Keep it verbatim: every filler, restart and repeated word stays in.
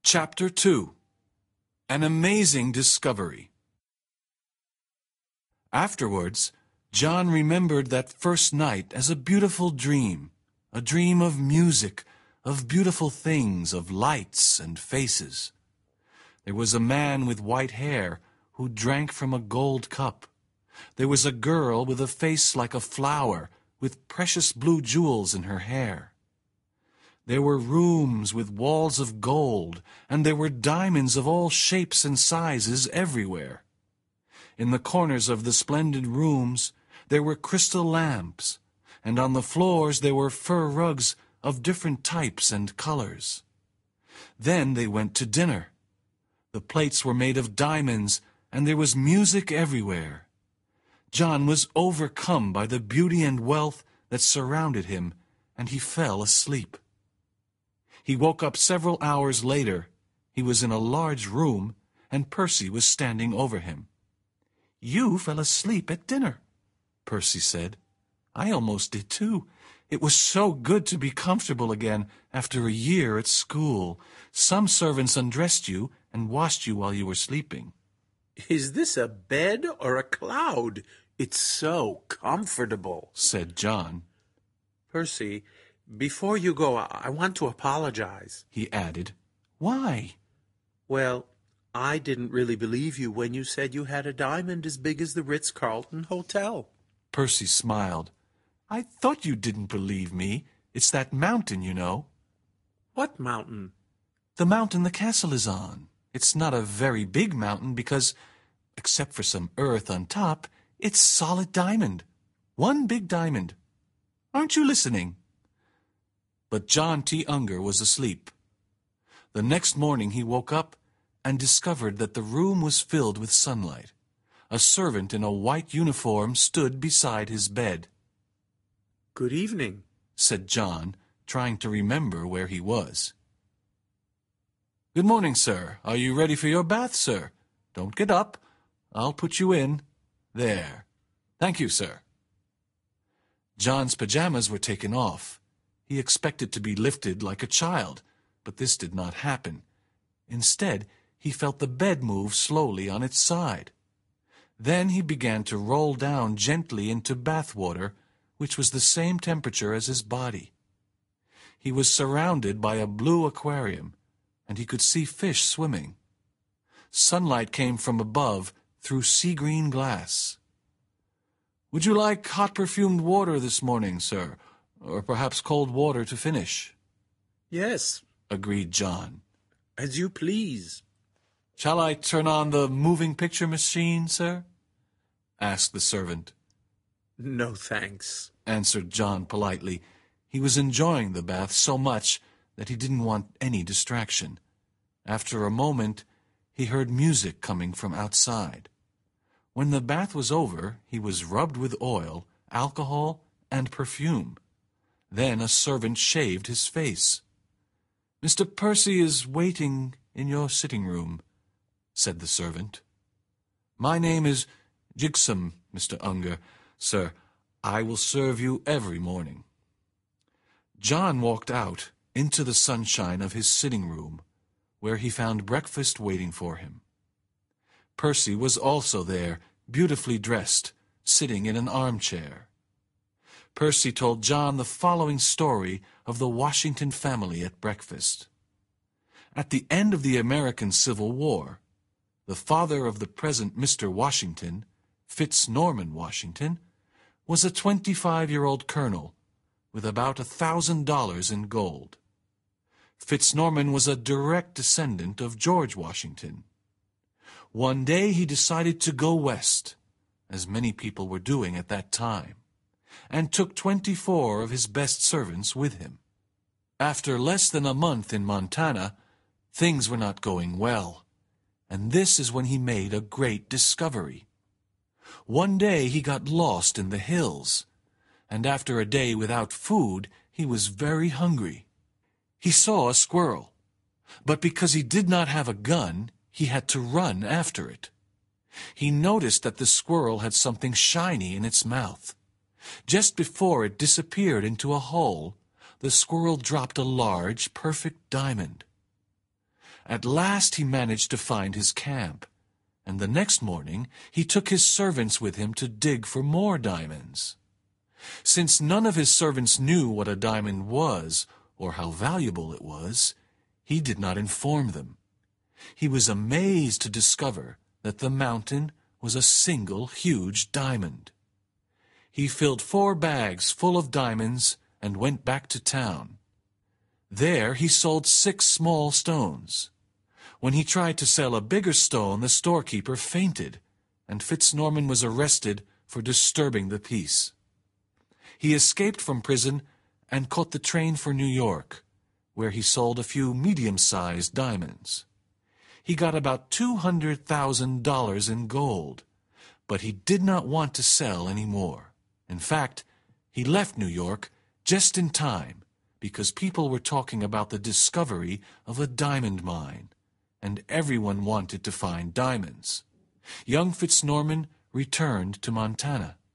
Chapter two. An Amazing Discovery. Afterwards, John remembered that first night as a beautiful dream, a dream of music, of beautiful things, of lights and faces. There was a man with white hair who drank from a gold cup. There was a girl with a face like a flower, with precious blue jewels in her hair. There were rooms with walls of gold, and there were diamonds of all shapes and sizes everywhere. In the corners of the splendid rooms there were crystal lamps, and on the floors there were fur rugs of different types and colors. Then they went to dinner. The plates were made of diamonds, and there was music everywhere. John was overcome by the beauty and wealth that surrounded him, and he fell asleep. He woke up several hours later. He was in a large room, and Percy was standing over him. "You fell asleep at dinner," Percy said. "I almost did too. It was so good to be comfortable again after a year at school. Some servants undressed you and washed you while you were sleeping." "Is this a bed or a cloud? It's so comfortable," said John. "Percy, before you go, I want to apologize," he added. "Why?" "Well, I didn't really believe you when you said you had a diamond as big as the Ritz-Carlton Hotel." Percy smiled. "I thought you didn't believe me. It's that mountain, you know." "What mountain?" "The mountain the castle is on. It's not a very big mountain because, except for some earth on top, it's solid diamond. One big diamond. Aren't you listening?" But John T. Unger was asleep. The next morning he woke up and discovered that the room was filled with sunlight. A servant in a white uniform stood beside his bed. "Good evening," said John, trying to remember where he was. "Good morning, sir. Are you ready for your bath, sir? Don't get up. I'll put you in. There. Thank you, sir." John's pajamas were taken off. He expected to be lifted like a child, but this did not happen. Instead, he felt the bed move slowly on its side. Then he began to roll down gently into bath water, which was the same temperature as his body. He was surrounded by a blue aquarium, and he could see fish swimming. Sunlight came from above through sea-green glass. "Would you like hot perfumed water this morning, sir? Or perhaps cold water to finish?" "Yes," agreed John. "As you please." "Shall I turn on the moving picture machine, sir?" asked the servant. "No, thanks," answered John politely. He was enjoying the bath so much that he didn't want any distraction. After a moment, he heard music coming from outside. When the bath was over, he was rubbed with oil, alcohol, and perfume. Then a servant shaved his face. "Mister Percy is waiting in your sitting room," said the servant. "My name is Jigsum, Mister Unger, sir. I will serve you every morning." John walked out into the sunshine of his sitting room, where he found breakfast waiting for him. Percy was also there, beautifully dressed, sitting in an armchair. Percy told John the following story of the Washington family at breakfast. At the end of the American Civil War, the father of the present Mister Washington, Fitz Norman Washington, was a twenty-five-year-old colonel with about a thousand dollars in gold. Fitz Norman was a direct descendant of George Washington. One day he decided to go west, as many people were doing at that time, and took twenty-four of his best servants with him. After less than a month in Montana, things were not going well, and this is when he made a great discovery. One day he got lost in the hills, and after a day without food, he was very hungry. He saw a squirrel, but because he did not have a gun, he had to run after it. He noticed that the squirrel had something shiny in its mouth. Just before it disappeared into a hole, the squirrel dropped a large, perfect diamond. At last he managed to find his camp, and the next morning he took his servants with him to dig for more diamonds. Since none of his servants knew what a diamond was or how valuable it was, he did not inform them. He was amazed to discover that the mountain was a single huge diamond. He filled four bags full of diamonds and went back to town. There he sold six small stones. When he tried to sell a bigger stone, the storekeeper fainted, and Fitznorman was arrested for disturbing the peace. He escaped from prison and caught the train for New York, where he sold a few medium-sized diamonds. He got about two hundred thousand dollars in gold, but he did not want to sell any more. In fact, he left New York just in time because people were talking about the discovery of a diamond mine, and everyone wanted to find diamonds. Young Fitznorman returned to Montana.